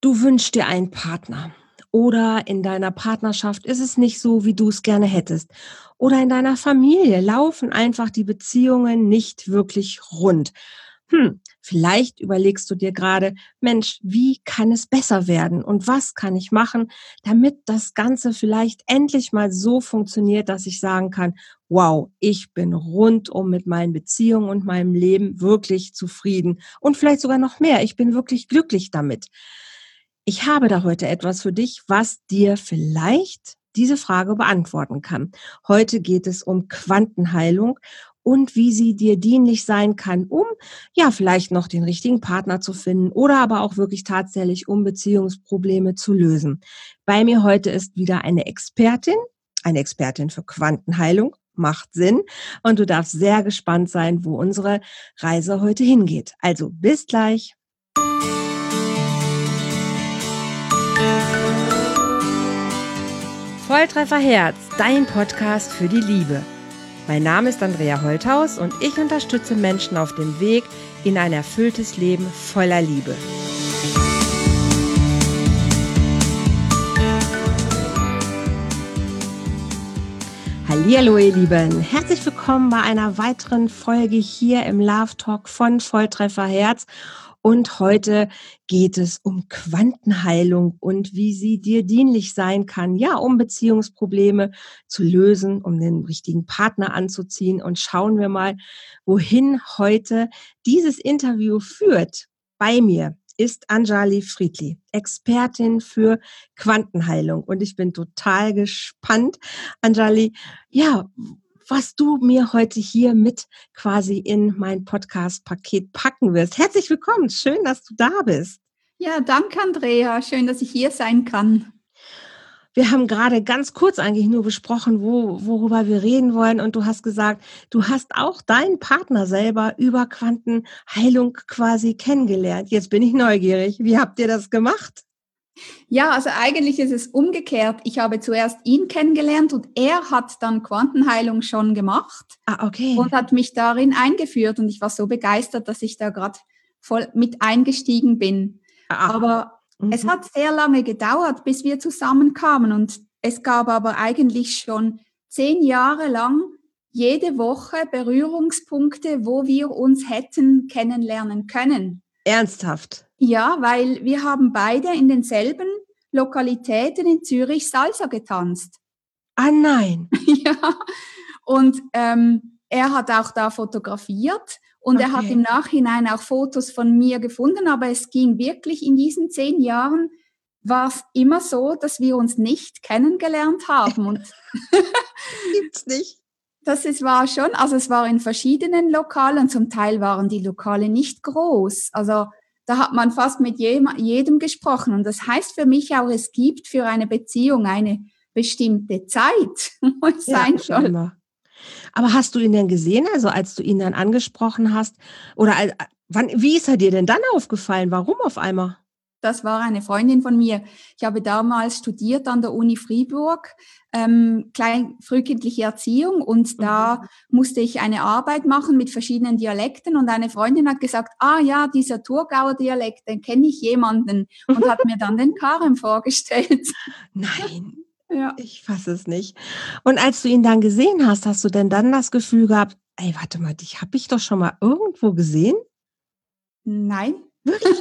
Du wünschst dir einen Partner oder in deiner Partnerschaft ist es nicht so, wie du es gerne hättest. Oder in deiner Familie laufen einfach die Beziehungen nicht wirklich rund. Vielleicht überlegst du dir gerade, Mensch, wie kann es besser werden und was kann ich machen, damit das Ganze vielleicht endlich mal so funktioniert, dass ich sagen kann, wow, ich bin rundum mit meinen Beziehungen und meinem Leben wirklich zufrieden und vielleicht sogar noch mehr. Ich bin wirklich glücklich damit. Ich habe da heute etwas für dich, was dir vielleicht diese Frage beantworten kann. Heute geht es um Quantenheilung und wie sie dir dienlich sein kann, um ja vielleicht noch den richtigen Partner zu finden oder aber auch wirklich tatsächlich um Beziehungsprobleme zu lösen. Bei mir heute ist wieder eine Expertin für Quantenheilung. Macht Sinn. Und du darfst sehr gespannt sein, wo unsere Reise heute hingeht. Also bis gleich. Volltreffer Herz, dein Podcast für die Liebe. Mein Name ist Andrea Holthaus und ich unterstütze Menschen auf dem Weg in ein erfülltes Leben voller Liebe. Hallihallo ihr Lieben, herzlich willkommen bei einer weiteren Folge hier im Love Talk von Volltreffer Herz. Und heute geht es um Quantenheilung und wie sie dir dienlich sein kann, ja, um Beziehungsprobleme zu lösen, um den richtigen Partner anzuziehen. Und schauen wir mal, wohin heute dieses Interview führt. Bei mir ist Anjali Friedli, Expertin für Quantenheilung. Und ich bin total gespannt, Anjali, ja, was du mir heute hier mit quasi in mein Podcast-Paket packen wirst. Herzlich willkommen, schön, dass du da bist. Ja, danke Andrea, schön, dass ich hier sein kann. Wir haben gerade ganz kurz eigentlich nur besprochen, worüber wir reden wollen und du hast gesagt, du hast auch deinen Partner selber über Quantenheilung quasi kennengelernt. Jetzt bin ich neugierig. Wie habt ihr das gemacht? Ja, also eigentlich ist es umgekehrt. Ich habe zuerst ihn kennengelernt und er hat dann Quantenheilung schon gemacht Okay. Und hat mich darin eingeführt und ich war so begeistert, dass ich da gerade voll mit eingestiegen bin. Aber es hat sehr lange gedauert, bis wir zusammenkamen und es gab aber eigentlich schon 10 Jahre lang jede Woche Berührungspunkte, wo wir uns hätten kennenlernen können. Ernsthaft? Ja, weil wir haben beide in denselben Lokalitäten in Zürich Salsa getanzt. Ah nein. Ja, und er hat auch da fotografiert und er hat im Nachhinein auch Fotos von mir gefunden, aber es ging wirklich in diesen 10 Jahren, war es immer so, dass wir uns nicht kennengelernt haben. Und gibt's nicht. War schon, also es war in verschiedenen Lokalen, zum Teil waren die Lokale nicht groß, also da hat man fast mit jedem gesprochen und das heißt für mich auch, es gibt für eine Beziehung eine bestimmte Zeit, wo es sein soll. Aber hast du ihn denn gesehen, also als du ihn dann angesprochen hast? Oder wie ist er dir denn dann aufgefallen? Warum auf einmal? Das war eine Freundin von mir. Ich habe damals studiert an der Uni Fribourg, frühkindliche Erziehung und da musste ich eine Arbeit machen mit verschiedenen Dialekten und eine Freundin hat gesagt, ja, dieser Thurgauer Dialekt, den kenne ich jemanden und hat mir dann den Karim vorgestellt. Nein. Ja. Ich fasse es nicht. Und als du ihn dann gesehen hast, hast du denn dann das Gefühl gehabt, ey, warte mal, dich habe ich doch schon mal irgendwo gesehen? Nein. Wirklich?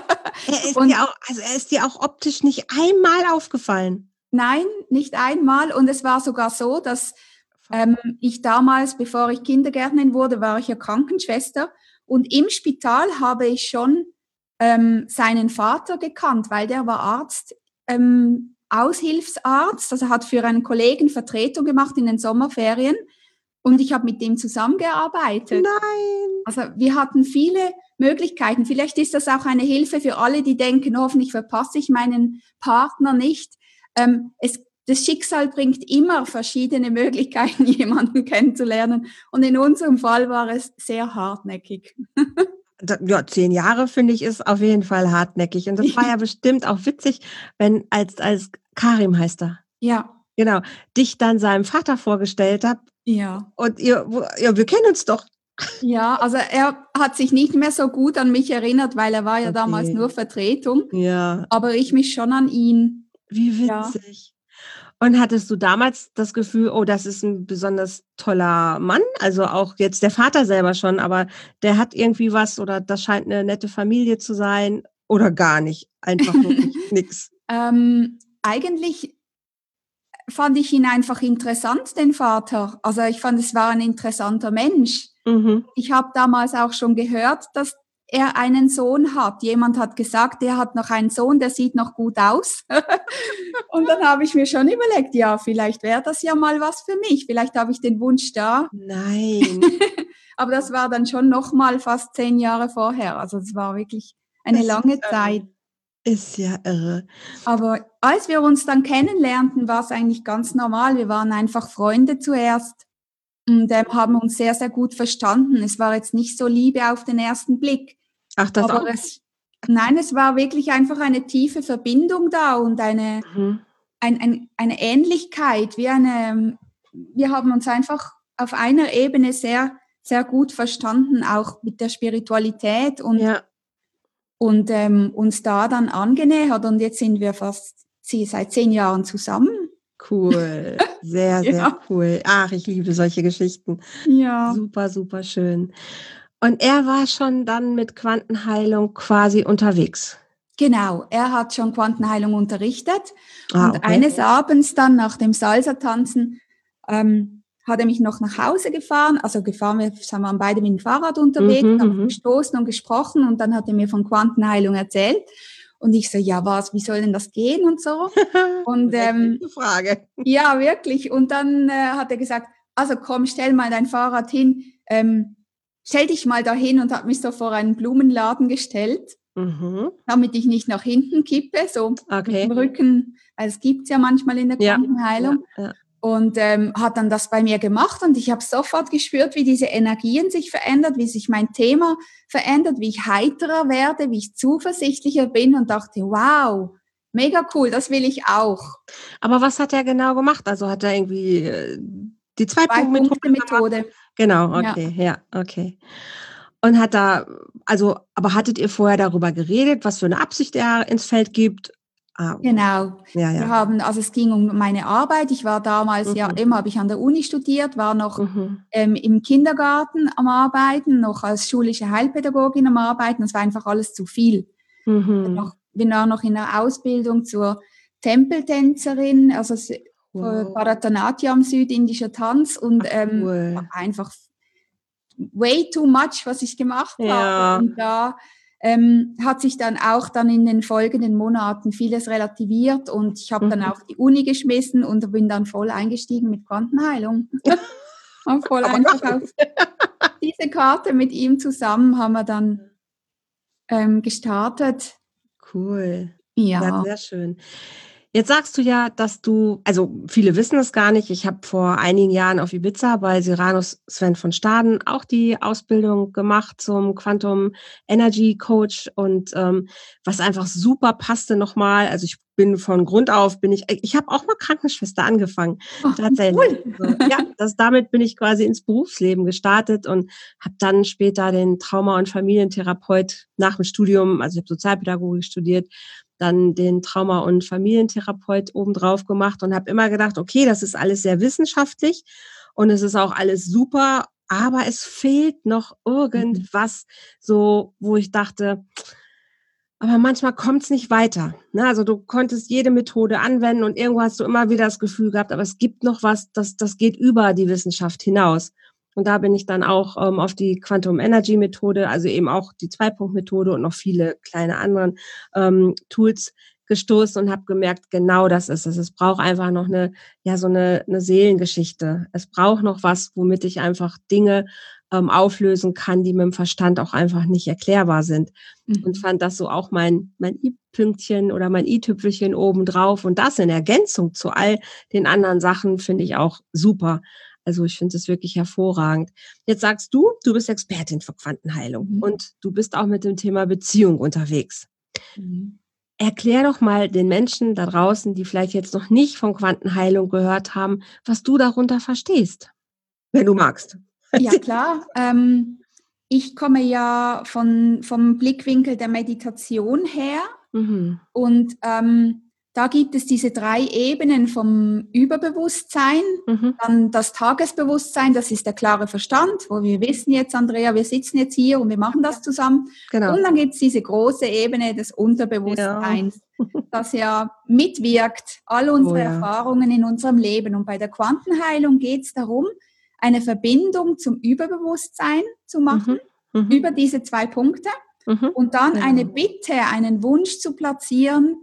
Er ist dir auch optisch nicht einmal aufgefallen? Nein, nicht einmal. Und es war sogar so, dass ich damals, bevor ich Kindergärtnerin wurde, war ich ja Krankenschwester. Und im Spital habe ich schon seinen Vater gekannt, weil der war Arzt, Aushilfsarzt, also hat für einen Kollegen Vertretung gemacht in den Sommerferien und ich habe mit dem zusammengearbeitet. Nein! Also wir hatten viele Möglichkeiten. Vielleicht ist das auch eine Hilfe für alle, die denken, hoffentlich verpasse ich meinen Partner nicht. Das Schicksal bringt immer verschiedene Möglichkeiten, jemanden kennenzulernen und in unserem Fall war es sehr hartnäckig. Ja, 10 Jahre finde ich ist auf jeden Fall hartnäckig. Und das war ja bestimmt auch witzig, wenn als Karim heißt er. Ja. Genau. Dich dann seinem Vater vorgestellt habt. Ja. Und wir kennen uns doch. Ja, also er hat sich nicht mehr so gut an mich erinnert, weil er war ja damals nur Vertretung. Ja. Aber ich mich schon an ihn. Wie witzig. Ja. Und hattest du damals das Gefühl, oh, das ist ein besonders toller Mann? Also auch jetzt der Vater selber schon, aber der hat irgendwie was oder das scheint eine nette Familie zu sein oder gar nicht? Einfach wirklich nix? Eigentlich fand ich ihn einfach interessant, den Vater. Also ich fand, es war ein interessanter Mensch. Mhm. Ich habe damals auch schon gehört, dass er einen Sohn hat. Jemand hat gesagt, er hat noch einen Sohn, der sieht noch gut aus. Und dann habe ich mir schon überlegt, ja, vielleicht wäre das ja mal was für mich. Vielleicht habe ich den Wunsch da. Nein. Aber das war dann schon noch mal fast 10 Jahre vorher. Also es war wirklich eine lange Zeit. Ist ja irre. Aber als wir uns dann kennenlernten, war es eigentlich ganz normal. Wir waren einfach Freunde zuerst und haben uns sehr, sehr gut verstanden. Es war jetzt nicht so Liebe auf den ersten Blick. Ach, das aber auch? Nein, es war wirklich einfach eine tiefe Verbindung da und eine Ähnlichkeit, wir haben uns einfach auf einer Ebene sehr, sehr gut verstanden, auch mit der Spiritualität und uns da dann angenähert und jetzt sind wir seit 10 Jahren zusammen. Cool, sehr, sehr cool. Ach, ich liebe solche Geschichten. Ja. Super, super schön. Und er war schon dann mit Quantenheilung quasi unterwegs? Genau, er hat schon Quantenheilung unterrichtet und okay. eines Abends dann nach dem Salsa-Tanzen hat er mich noch nach Hause gefahren, wir waren beide mit dem Fahrrad unterwegs, haben gestoßen und gesprochen und dann hat er mir von Quantenheilung erzählt und ich so, ja wie soll denn das gehen und so? Und Frage. Ja, wirklich. Und dann hat er gesagt, also komm, stell mal dein Fahrrad hin, stell dich mal dahin und hat mich so vor einen Blumenladen gestellt, damit ich nicht nach hinten kippe, so mit dem Rücken, weil es gibt's ja manchmal in der Quantenheilung. Ja. Und hat dann das bei mir gemacht und ich habe sofort gespürt, wie diese Energien sich verändert, wie sich mein Thema verändert, wie ich heiterer werde, wie ich zuversichtlicher bin und dachte, wow, mega cool, das will ich auch. Aber was hat er genau gemacht? Also hat er irgendwie die Zwei-Punkte-Methode. Genau, okay, ja, okay. Und aber hattet ihr vorher darüber geredet, was für eine Absicht er ins Feld gibt? Genau. Ja. Es ging um meine Arbeit. Ich war damals habe ich an der Uni studiert, war noch im Kindergarten am Arbeiten, noch als schulische Heilpädagogin am Arbeiten. Das war einfach alles zu viel. Bin auch noch in der Ausbildung zur Tempeltänzerin, Bharatanatyam, südindischer Tanz und cool. einfach way too much, was ich gemacht habe. Und da hat sich dann auch in den folgenden Monaten vieles relativiert und ich habe dann auch die Uni geschmissen und bin dann voll eingestiegen mit Quantenheilung. Und voll einfach auf diese Karte mit ihm zusammen haben wir dann gestartet. Cool. Ja, sehr schön. Jetzt sagst du ja, dass also viele wissen es gar nicht, ich habe vor einigen Jahren auf Ibiza bei Cyrano Sven von Staden auch die Ausbildung gemacht zum Quantum Energy Coach und was einfach super passte nochmal, also ich bin von Grund auf, ich habe auch mal Krankenschwester angefangen. Tatsächlich. Cool. Also, damit bin ich quasi ins Berufsleben gestartet und habe dann später den Trauma- und Familientherapeut nach dem Studium, also ich habe Sozialpädagogik studiert, dann den Trauma- und Familientherapeut obendrauf gemacht und habe immer gedacht, okay, das ist alles sehr wissenschaftlich und es ist auch alles super, aber es fehlt noch irgendwas so, wo ich dachte, aber manchmal kommt es nicht weiter. Ne? Also du konntest jede Methode anwenden und irgendwo hast du immer wieder das Gefühl gehabt, aber es gibt noch was, das geht über die Wissenschaft hinaus. Und da bin ich dann auch auf die Quantum Energy Methode, also eben auch die 2-Punkt-Methode und noch viele kleine anderen Tools gestoßen und habe gemerkt, genau das ist es. Es braucht einfach noch eine Seelengeschichte. Es braucht noch was, womit ich einfach Dinge auflösen kann, die mit dem Verstand auch einfach nicht erklärbar sind. Und fand das so auch mein i-Pünktchen oder mein i-Tüpfelchen obendrauf. Und das in Ergänzung zu all den anderen Sachen finde ich auch super. Also ich finde es wirklich hervorragend. Jetzt sagst du bist Expertin für Quantenheilung und du bist auch mit dem Thema Beziehung unterwegs. Erklär doch mal den Menschen da draußen, die vielleicht jetzt noch nicht von Quantenheilung gehört haben, was du darunter verstehst, wenn du magst. Ja, klar. Ich komme ja vom Blickwinkel der Meditation her. Und da gibt es diese 3 Ebenen vom Überbewusstsein, dann das Tagesbewusstsein, das ist der klare Verstand, wo wir wissen jetzt, Andrea, wir sitzen jetzt hier und wir machen das zusammen. Genau. Und dann gibt es diese große Ebene des Unterbewusstseins, das ja mitwirkt, all unsere Erfahrungen in unserem Leben. Und bei der Quantenheilung geht es darum, eine Verbindung zum Überbewusstsein zu machen, über diese 2 Punkte. Und dann eine Bitte, einen Wunsch zu platzieren,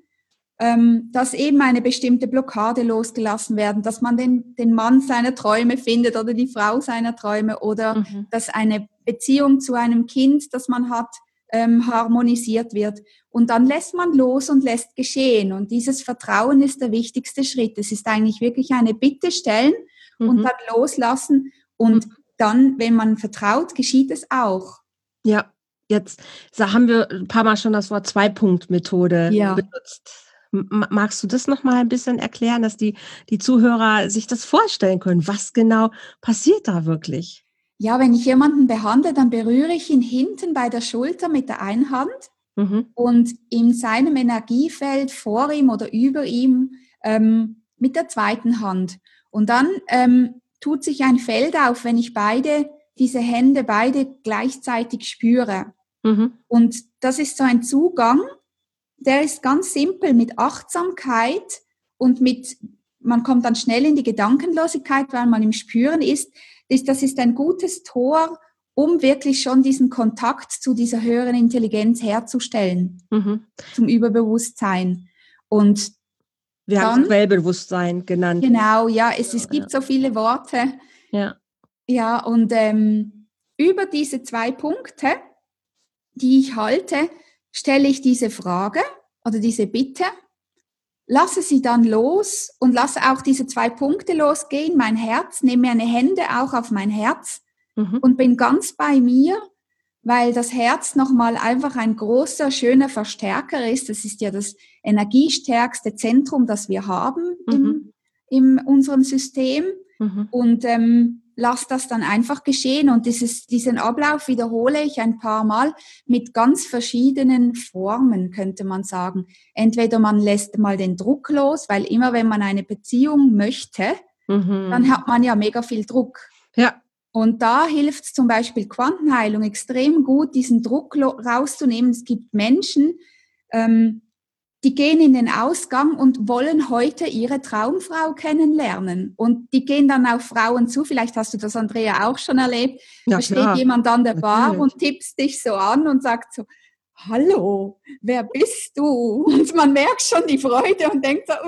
dass eben eine bestimmte Blockade losgelassen werden, dass man den Mann seiner Träume findet oder die Frau seiner Träume oder dass eine Beziehung zu einem Kind, das man hat, harmonisiert wird. Und dann lässt man los und lässt geschehen. Und dieses Vertrauen ist der wichtigste Schritt. Es ist eigentlich wirklich eine Bitte stellen und dann loslassen. Und dann, wenn man vertraut, geschieht es auch. Ja. Jetzt haben wir ein paar Mal schon das Wort 2-Punkt-Methode benutzt. Magst du das noch mal ein bisschen erklären, dass die Zuhörer sich das vorstellen können? Was genau passiert da wirklich? Ja, wenn ich jemanden behandle, dann berühre ich ihn hinten bei der Schulter mit der einen Hand und in seinem Energiefeld vor ihm oder über ihm mit der zweiten Hand. Und dann tut sich ein Feld auf, wenn ich diese Hände beide gleichzeitig spüre. Und das ist so ein Zugang, der ist ganz simpel mit Achtsamkeit und man kommt dann schnell in die Gedankenlosigkeit, weil man im Spüren ist. Das ist ein gutes Tor, um wirklich schon diesen Kontakt zu dieser höheren Intelligenz herzustellen, zum Überbewusstsein. Und wir haben es Quellbewusstsein genannt. Genau, ja, es gibt so viele Worte. Ja, und über diese 2 Punkte, die ich halte, stelle ich diese Frage oder diese Bitte, lasse sie dann los und lasse auch diese 2 Punkte losgehen, mein Herz, nehme meine Hände auch auf mein Herz und bin ganz bei mir, weil das Herz nochmal einfach ein großer, schöner Verstärker ist. Das ist ja das energiestärkste Zentrum, das wir haben in unserem System. Und lass das dann einfach geschehen. Und diesen Ablauf wiederhole ich ein paar Mal mit ganz verschiedenen Formen, könnte man sagen. Entweder man lässt mal den Druck los, weil immer wenn man eine Beziehung möchte, dann hat man ja mega viel Druck. Ja. Und da hilft zum Beispiel Quantenheilung extrem gut, diesen Druck rauszunehmen. Es gibt Menschen, die gehen in den Ausgang und wollen heute ihre Traumfrau kennenlernen. Und die gehen dann auf Frauen zu. Vielleicht hast du das, Andrea, auch schon erlebt. Ja, da steht jemand an der Bar und tippst dich so an und sagt so, hallo, wer bist du? Und man merkt schon die Freude und denkt so,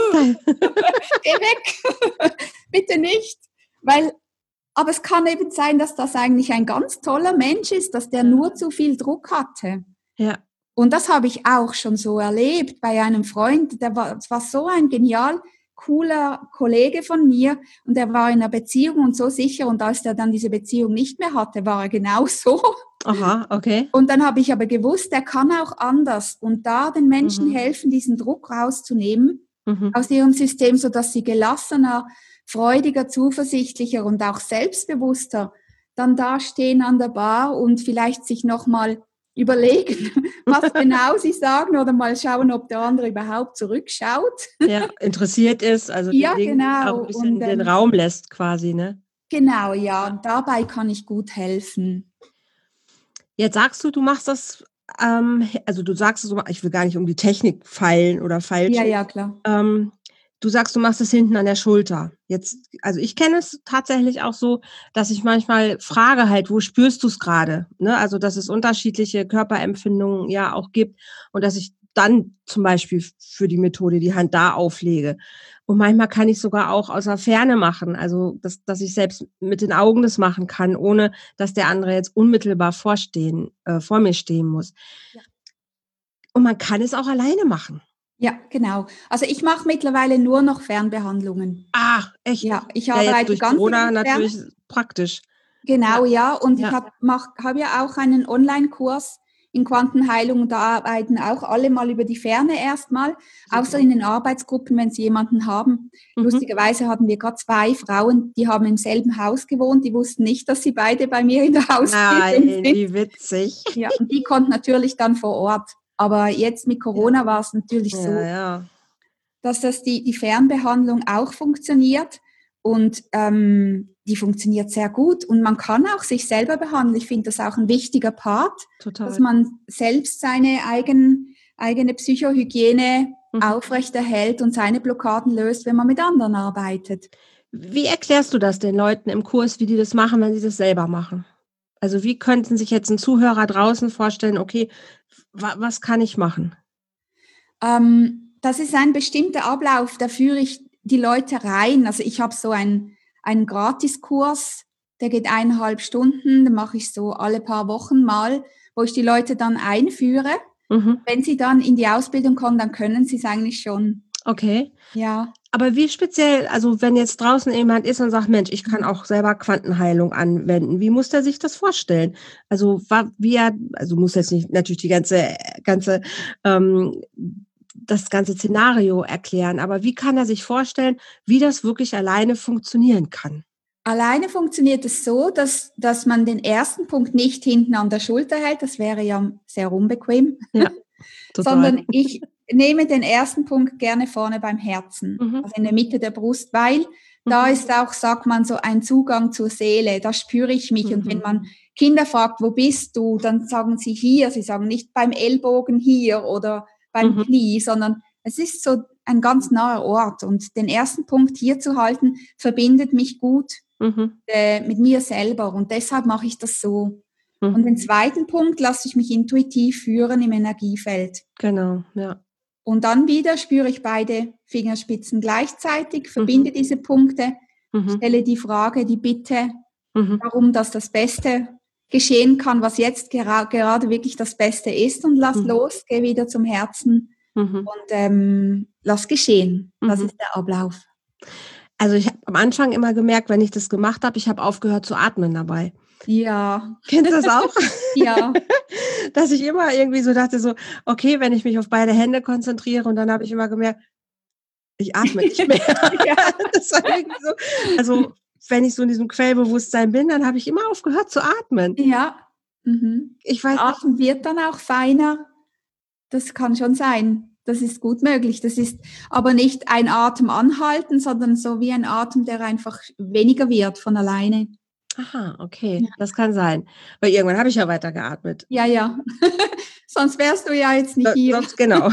geh weg, bitte nicht. Aber es kann eben sein, dass das eigentlich ein ganz toller Mensch ist, dass der nur zu viel Druck hatte. Ja. Und das habe ich auch schon so erlebt bei einem Freund, es war so ein genial cooler Kollege von mir und er war in einer Beziehung und so sicher und als er dann diese Beziehung nicht mehr hatte, war er genau so. Aha, okay. Und dann habe ich aber gewusst, er kann auch anders und da den Menschen helfen, diesen Druck rauszunehmen aus ihrem System, sodass sie gelassener, freudiger, zuversichtlicher und auch selbstbewusster dann dastehen an der Bar und vielleicht sich nochmal überlegen, was genau sie sagen oder mal schauen, ob der andere überhaupt zurückschaut. Ja, interessiert ist, also ja, genau. auch ein bisschen den Raum lässt quasi, ne? Genau, ja, und dabei kann ich gut helfen. Jetzt sagst du machst das, also du sagst es, ich will gar nicht um die Technik feilen oder feilschen. Ja, klar. Du sagst, du machst es hinten an der Schulter. Jetzt, also ich kenne es tatsächlich auch so, dass ich manchmal frage halt, wo spürst du es gerade? Ne? Also, dass es unterschiedliche Körperempfindungen ja auch gibt und dass ich dann zum Beispiel für die Methode die Hand da auflege. Und manchmal kann ich sogar auch aus der Ferne machen, also dass ich selbst mit den Augen das machen kann, ohne dass der andere jetzt unmittelbar vor mir stehen muss. Ja. Und man kann es auch alleine machen. Ja, genau. Also ich mache mittlerweile nur noch Fernbehandlungen. Ach, echt? Ja, ich arbeite durch ganz Corona natürlich praktisch. Genau, ja. Und ich habe ja auch einen Online-Kurs in Quantenheilung, da arbeiten auch alle mal über die Ferne erstmal, außer in den Arbeitsgruppen, wenn sie jemanden haben. Lustigerweise hatten wir gerade 2 Frauen, die haben im selben Haus gewohnt, die wussten nicht, dass sie beide bei mir in der Ausbildung sind. Wie witzig. Ja, und die konnten natürlich dann vor Ort. Aber jetzt mit Corona war es natürlich so, dass das die Fernbehandlung auch funktioniert und die funktioniert sehr gut und man kann auch sich selber behandeln. Ich finde das auch ein wichtiger Part, dass man selbst seine eigene Psychohygiene aufrechterhält und seine Blockaden löst, wenn man mit anderen arbeitet. Wie erklärst du das den Leuten im Kurs, wie die das machen, wenn sie das selber machen? Also wie könnten sich jetzt ein Zuhörer draußen vorstellen, okay, was kann ich machen? Das ist ein bestimmter Ablauf, da führe ich die Leute rein. Also ich habe so einen Gratiskurs, der geht 1,5 Stunden, den mache ich so alle paar Wochen mal, wo ich die Leute dann einführe. Wenn sie dann in die Ausbildung kommen, dann können sie es eigentlich schon. Okay. Ja. Aber wie speziell, also wenn jetzt draußen jemand ist und sagt, Mensch, ich kann auch selber Quantenheilung anwenden, wie muss der sich das vorstellen? Also muss jetzt nicht natürlich die das ganze Szenario erklären, aber wie kann er sich vorstellen, wie das wirklich alleine funktionieren kann? Alleine funktioniert es so, dass man den ersten Punkt nicht hinten an der Schulter hält, das wäre ja sehr unbequem, ja, total. Sondern ich nehme den ersten Punkt gerne vorne beim Herzen, also in der Mitte der Brust, weil da ist auch, sagt man, so ein Zugang zur Seele, da spüre ich mich. Und wenn man Kinder fragt, wo bist du, dann sagen sie hier, sie sagen nicht beim Ellbogen hier oder beim Knie, sondern es ist so ein ganz naher Ort. Und den ersten Punkt hier zu halten, verbindet mich gut mit mir selber. Und deshalb mache ich das so. Und den zweiten Punkt lasse ich mich intuitiv führen im Energiefeld. Genau, ja. Und dann wieder spüre ich beide Fingerspitzen gleichzeitig, verbinde diese Punkte, stelle die Frage, die Bitte, warum das Beste geschehen kann, was jetzt gerade wirklich das Beste ist, und lass los, geh wieder zum Herzen und lass geschehen. Das ist der Ablauf. Also ich habe am Anfang immer gemerkt, wenn ich das gemacht habe, ich habe aufgehört zu atmen dabei. Ja. Kennst du das auch? Ja. Dass ich immer irgendwie so dachte, so, okay, wenn ich mich auf beide Hände konzentriere, und dann habe ich immer gemerkt, ich atme nicht mehr. Ja. Das war irgendwie so. Also wenn ich so in diesem Quellbewusstsein bin, dann habe ich immer aufgehört zu atmen. Ja. Ich weiß der Atem wird dann auch feiner. Das kann schon sein. Das ist gut möglich. Das ist aber nicht ein Atem anhalten, sondern so wie ein Atem, der einfach weniger wird von alleine. Aha, okay, das kann sein. Weil irgendwann habe ich ja weiter geatmet. Ja. Sonst wärst du ja jetzt nicht hier. Sonst, genau.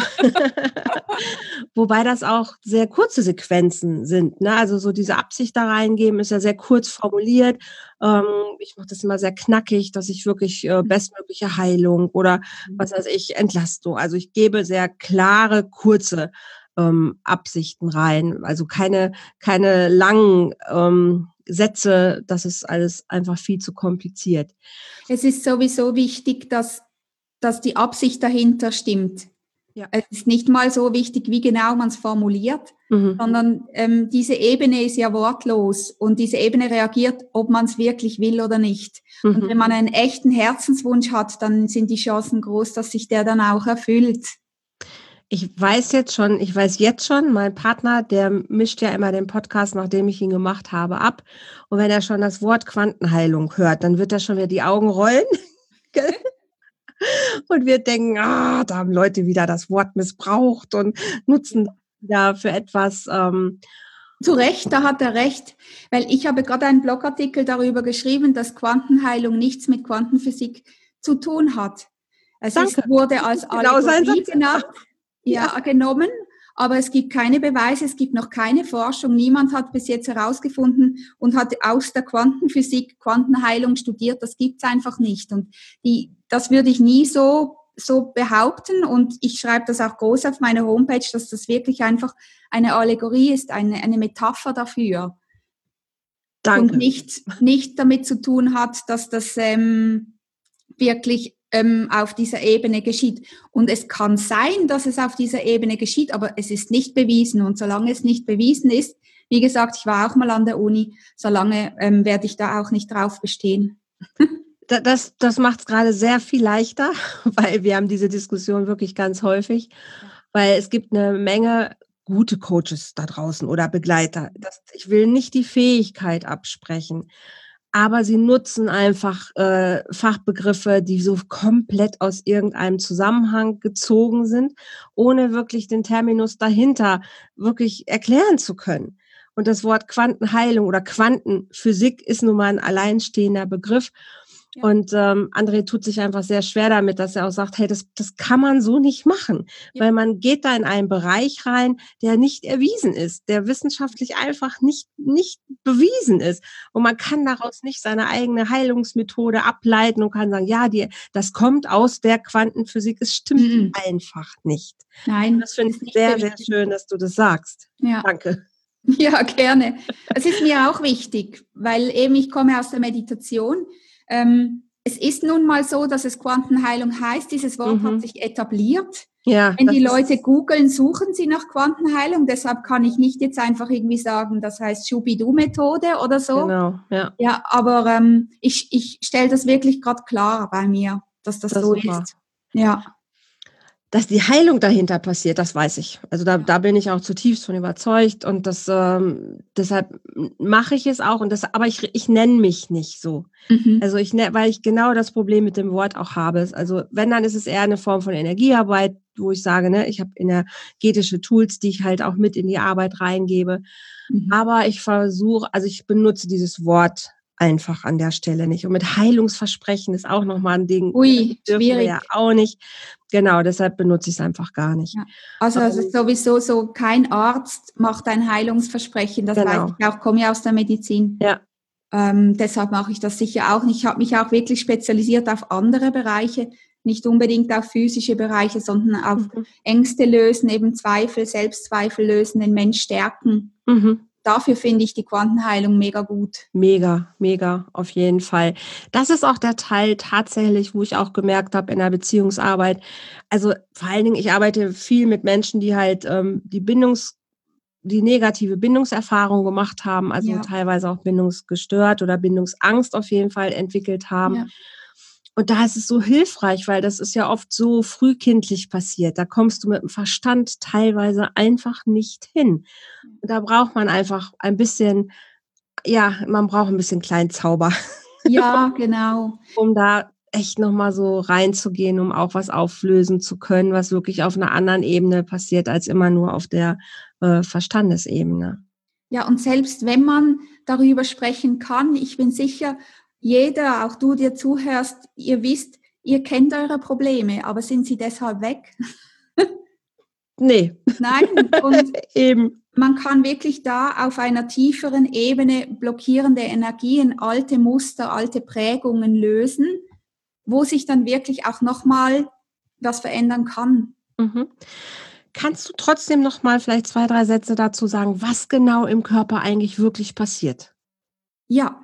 Wobei das auch sehr kurze Sequenzen sind. Ne? Also so diese Absicht da reingeben ist ja sehr kurz formuliert. Ich mache das immer sehr knackig, dass ich wirklich bestmögliche Heilung oder was weiß ich, Entlastung. Also ich gebe sehr klare, kurze Absichten rein. Also keine langen Sätze, das ist alles einfach viel zu kompliziert. Es ist sowieso wichtig, dass die Absicht dahinter stimmt. Ja. Es ist nicht mal so wichtig, wie genau man es formuliert, sondern diese Ebene ist ja wortlos und diese Ebene reagiert, ob man es wirklich will oder nicht. Und wenn man einen echten Herzenswunsch hat, dann sind die Chancen groß, dass sich der dann auch erfüllt. Ich weiß jetzt schon, mein Partner, der mischt ja immer den Podcast, nachdem ich ihn gemacht habe, ab. Und wenn er schon das Wort Quantenheilung hört, dann wird er schon wieder die Augen rollen. Und wir denken, da haben Leute wieder das Wort missbraucht und nutzen da für etwas. Zu Recht, da hat er recht. Weil ich habe gerade einen Blogartikel darüber geschrieben, dass Quantenheilung nichts mit Quantenphysik zu tun hat. Wurde als Allegorie genannt. Ja, genommen, aber es gibt keine Beweise, es gibt noch keine Forschung, niemand hat bis jetzt herausgefunden und hat aus der Quantenphysik Quantenheilung studiert, das gibt's einfach nicht und das würde ich nie so behaupten und ich schreibe das auch groß auf meiner Homepage, dass das wirklich einfach eine Allegorie ist, eine Metapher dafür. Danke. Und nicht damit zu tun hat, dass das wirklich auf dieser Ebene geschieht. Und es kann sein, dass es auf dieser Ebene geschieht, aber es ist nicht bewiesen. Und solange es nicht bewiesen ist, wie gesagt, ich war auch mal an der Uni, solange werde ich da auch nicht drauf bestehen. Das macht es gerade sehr viel leichter, weil wir haben diese Diskussion wirklich ganz häufig, weil es gibt eine Menge gute Coaches da draußen oder Begleiter. Ich will nicht die Fähigkeit absprechen, aber sie nutzen einfach Fachbegriffe, die so komplett aus irgendeinem Zusammenhang gezogen sind, ohne wirklich den Terminus dahinter wirklich erklären zu können. Und das Wort Quantenheilung oder Quantenphysik ist nun mal ein alleinstehender Begriff. Ja. Und André tut sich einfach sehr schwer damit, dass er auch sagt, hey, das kann man so nicht machen, weil man geht da in einen Bereich rein, der nicht erwiesen ist, der wissenschaftlich einfach nicht bewiesen ist. Und man kann daraus nicht seine eigene Heilungsmethode ableiten und kann sagen, ja, das kommt aus der Quantenphysik. Es stimmt einfach nicht. Nein. Und das finde ich sehr, sehr schön, dass du das sagst. Ja. Danke. Ja, gerne. Es ist mir auch wichtig, weil eben ich komme aus der Meditation. Es ist nun mal so, dass es Quantenheilung heißt. Dieses Wort hat sich etabliert. Ja, wenn die Leute googeln, suchen sie nach Quantenheilung. Deshalb kann ich nicht jetzt einfach irgendwie sagen, das heißt Schubidu-Methode oder so. Genau, ja. Ja, aber ich stelle das wirklich gerade klar bei mir, dass das so super. ist. Ja. Dass die Heilung dahinter passiert, das weiß ich. Also da bin ich auch zutiefst von überzeugt und deshalb mache ich es auch. Aber ich nenne mich nicht so. Also weil ich genau das Problem mit dem Wort auch habe. Also wenn, dann ist es eher eine Form von Energiearbeit, wo ich sage, ne, ich habe energetische Tools, die ich halt auch mit in die Arbeit reingebe. Aber ich benutze dieses Wort einfach an der Stelle nicht. Und mit Heilungsversprechen ist auch nochmal ein Ding. Ui, dürfen schwierig. wir ja auch nicht. Genau, deshalb benutze ich es einfach gar nicht. Ja. Also es ist sowieso so, kein Arzt macht ein Heilungsversprechen. Das weiß ich auch, komme ja aus der Medizin. Ja. Deshalb mache ich das sicher auch nicht. Ich habe mich auch wirklich spezialisiert auf andere Bereiche, nicht unbedingt auf physische Bereiche, sondern auf Ängste lösen, eben Zweifel, Selbstzweifel lösen, den Mensch stärken. Dafür finde ich die Quantenheilung mega gut. Mega, mega, auf jeden Fall. Das ist auch der Teil tatsächlich, wo ich auch gemerkt habe in der Beziehungsarbeit. Also vor allen Dingen, ich arbeite viel mit Menschen, die halt die negative Bindungserfahrung gemacht haben, also teilweise auch bindungsgestört oder Bindungsangst auf jeden Fall entwickelt haben. Ja. Und da ist es so hilfreich, weil das ist ja oft so frühkindlich passiert. Da kommst du mit dem Verstand teilweise einfach nicht hin. Und da braucht man einfach ein bisschen, man braucht ein bisschen Kleinzauber. Ja, genau. Um da echt nochmal so reinzugehen, um auch was auflösen zu können, was wirklich auf einer anderen Ebene passiert, als immer nur auf der Verstandesebene. Ja, und selbst wenn man darüber sprechen kann, ich bin sicher, jeder, auch du, dir zuhörst, ihr wisst, ihr kennt eure Probleme, aber sind sie deshalb weg? Nee. Nein, und eben. Man kann wirklich da auf einer tieferen Ebene blockierende Energien, alte Muster, alte Prägungen lösen, wo sich dann wirklich auch nochmal was verändern kann. Kannst du trotzdem nochmal vielleicht 2, 3 Sätze dazu sagen, was genau im Körper eigentlich wirklich passiert? Ja,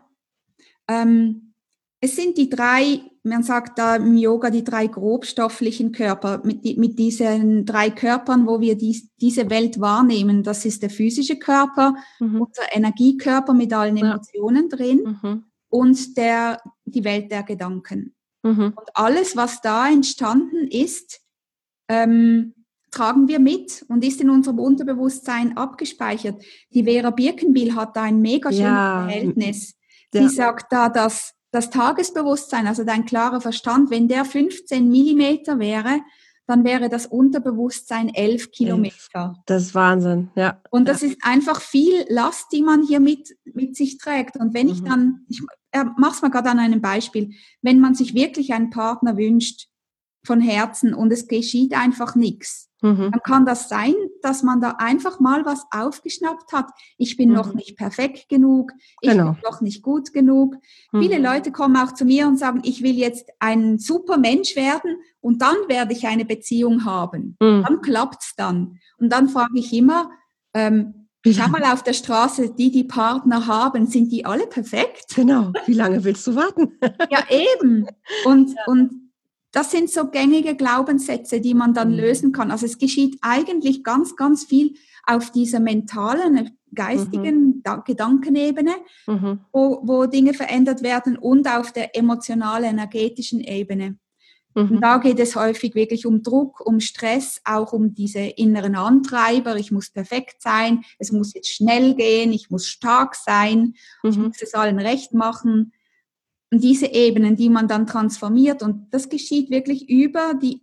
es sind die 3, man sagt da im Yoga, die 3 grobstofflichen Körper, mit diesen 3 Körpern, wo wir diese Welt wahrnehmen. Das ist der physische Körper, unser Energiekörper mit allen Emotionen drin und die Welt der Gedanken. Und alles, was da entstanden ist, tragen wir mit und ist in unserem Unterbewusstsein abgespeichert. Die Vera Birkenbiel hat da ein mega schönes Verhältnis. Sie sagt da, dass das Tagesbewusstsein, also dein klarer Verstand, wenn der 15 Millimeter wäre, dann wäre das Unterbewusstsein 11 Kilometer. Das ist Wahnsinn, ja. Und das ist einfach viel Last, die man hier mit sich trägt. Und wenn ich mach's mal gerade an einem Beispiel, wenn man sich wirklich einen Partner wünscht, von Herzen und es geschieht einfach nichts, dann kann das sein, dass man da einfach mal was aufgeschnappt hat. Ich bin noch nicht perfekt genug, ich bin noch nicht gut genug. Viele Leute kommen auch zu mir und sagen, ich will jetzt ein super Mensch werden und dann werde ich eine Beziehung haben. Dann klappt's dann. Und dann frage ich immer, schau mal auf der Straße, die Partner haben, sind die alle perfekt? Genau, wie lange willst du warten? Ja, eben. Und das sind so gängige Glaubenssätze, die man dann lösen kann. Also es geschieht eigentlich ganz, ganz viel auf dieser mentalen, geistigen Gedankenebene, wo Dinge verändert werden, und auf der emotional-energetischen Ebene. Und da geht es häufig wirklich um Druck, um Stress, auch um diese inneren Antreiber. Ich muss perfekt sein, es muss jetzt schnell gehen, ich muss stark sein, ich muss es allen recht machen. Und diese Ebenen, die man dann transformiert, und das geschieht wirklich über die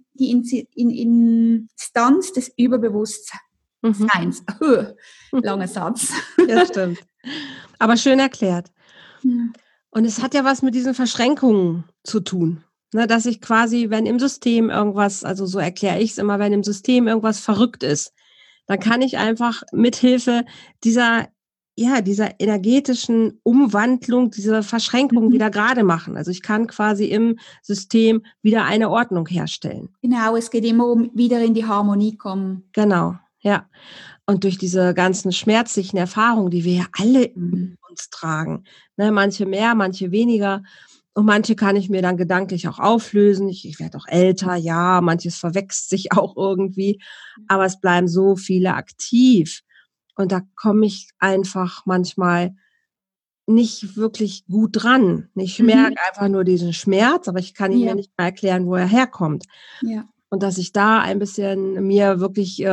Instanz des Überbewusstseins. Langer Satz. Ja, stimmt. Aber schön erklärt. Ja. Und es hat ja was mit diesen Verschränkungen zu tun. Ne, dass ich quasi, wenn im System irgendwas, also so erkläre ich es immer, wenn im System irgendwas verrückt ist, dann kann ich einfach mithilfe dieser energetischen Umwandlung, diese Verschränkung wieder gerade machen. Also ich kann quasi im System wieder eine Ordnung herstellen. Genau, es geht immer um wieder in die Harmonie kommen. Genau, ja. Und durch diese ganzen schmerzlichen Erfahrungen, die wir ja alle in uns tragen, ne, manche mehr, manche weniger, und manche kann ich mir dann gedanklich auch auflösen. Ich werde auch älter, ja, manches verwächst sich auch irgendwie, aber es bleiben so viele aktiv. Und da komme ich einfach manchmal nicht wirklich gut dran. Ich merke einfach nur diesen Schmerz, aber ich kann ihn mir nicht mal erklären, wo er herkommt. Ja. Und dass ich da ein bisschen mir wirklich,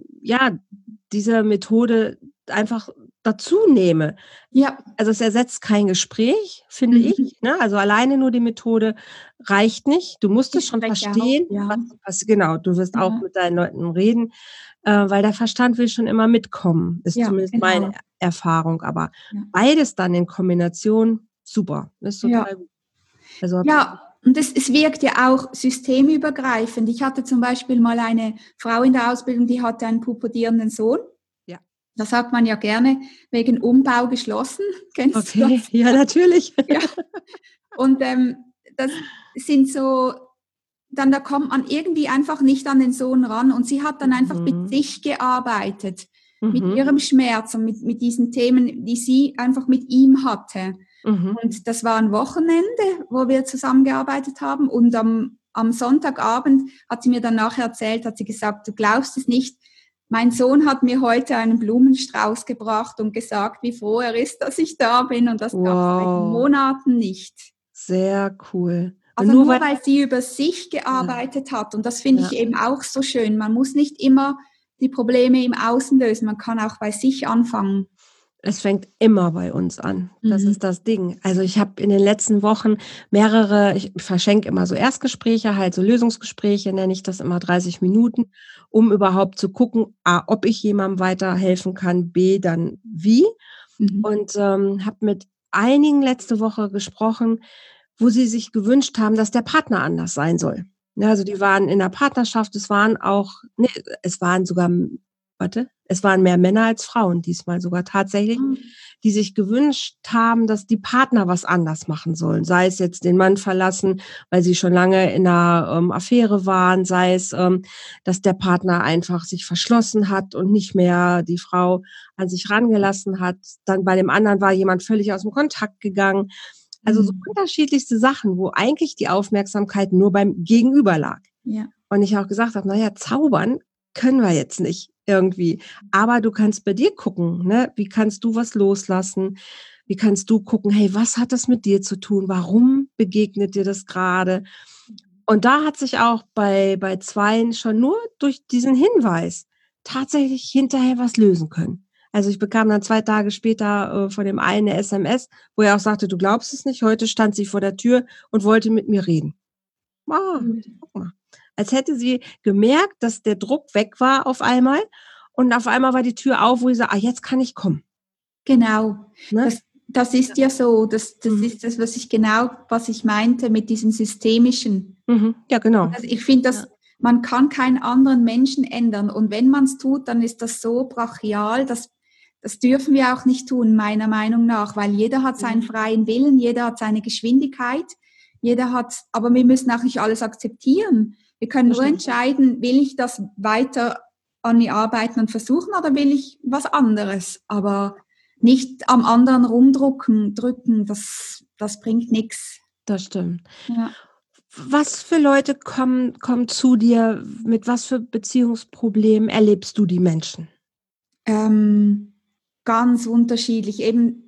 diese Methode einfach dazu nehme. Ja. Also es ersetzt kein Gespräch, finde ich. Ne? Also alleine nur die Methode reicht nicht. Du musst es schon verstehen. Genau, du wirst auch mit deinen Leuten reden, weil der Verstand will schon immer mitkommen, ist zumindest meine Erfahrung. Aber beides dann in Kombination, super. Das ist total gut. Also, und es wirkt ja auch systemübergreifend. Ich hatte zum Beispiel mal eine Frau in der Ausbildung, die hatte einen pubertierenden Sohn. Ja. Da sagt man ja gerne, wegen Umbau geschlossen. Kennst du das? Ja, natürlich. Ja. Und das sind so, dann da kommt man irgendwie einfach nicht an den Sohn ran. Und sie hat dann einfach mit sich gearbeitet, mit ihrem Schmerz und mit diesen Themen, die sie einfach mit ihm hatte. Und das war ein Wochenende, wo wir zusammengearbeitet haben. Und am Sonntagabend hat sie mir dann nachher erzählt, hat sie gesagt, du glaubst es nicht, mein Sohn hat mir heute einen Blumenstrauß gebracht und gesagt, wie froh er ist, dass ich da bin. Und das gab es seit Monaten nicht. Sehr cool. Also nur weil sie über sich gearbeitet hat. Und das finde ich eben auch so schön. Man muss nicht immer die Probleme im Außen lösen. Man kann auch bei sich anfangen. Es fängt immer bei uns an. Das ist das Ding. Also ich habe in den letzten Wochen ich verschenke immer so Erstgespräche, halt so Lösungsgespräche, nenne ich das immer 30 Minuten, um überhaupt zu gucken, A, ob ich jemandem weiterhelfen kann, B, dann wie. Und habe mit einigen letzte Woche gesprochen, wo sie sich gewünscht haben, dass der Partner anders sein soll. Ja, also die waren in der Partnerschaft, es waren mehr Männer als Frauen diesmal sogar tatsächlich, die sich gewünscht haben, dass die Partner was anders machen sollen. Sei es jetzt den Mann verlassen, weil sie schon lange in einer Affäre waren, sei es, dass der Partner einfach sich verschlossen hat und nicht mehr die Frau an sich rangelassen hat. Dann bei dem anderen war jemand völlig aus dem Kontakt gegangen. Also so unterschiedlichste Sachen, wo eigentlich die Aufmerksamkeit nur beim Gegenüber lag. Ja. Und ich auch gesagt habe, zaubern können wir jetzt nicht irgendwie. Aber du kannst bei dir gucken, ne? Wie kannst du was loslassen? Wie kannst du gucken, hey, was hat das mit dir zu tun? Warum begegnet dir das gerade? Und da hat sich auch bei Zweien schon nur durch diesen Hinweis tatsächlich hinterher was lösen können. Also ich bekam dann 2 Tage später von dem einen eine SMS, wo er auch sagte, du glaubst es nicht, heute stand sie vor der Tür und wollte mit mir reden. Guck mal. Als hätte sie gemerkt, dass der Druck weg war auf einmal und auf einmal war die Tür auf, wo sie sagt, jetzt kann ich kommen. Genau. Ne? Das ist ja so, das ist das, was ich meinte mit diesem Systemischen. Ja, genau. Also ich finde, man kann keinen anderen Menschen ändern und wenn man es tut, dann ist das so brachial, das dürfen wir auch nicht tun, meiner Meinung nach, weil jeder hat seinen freien Willen, jeder hat seine Geschwindigkeit, aber wir müssen auch nicht alles akzeptieren. Wir können nur entscheiden, will ich das weiter an mir arbeiten und versuchen oder will ich was anderes, aber nicht am anderen drücken, das bringt nichts. Das stimmt. Ja. Was für Leute kommen zu dir, mit was für Beziehungsproblemen erlebst du die Menschen? ganz unterschiedlich. Eben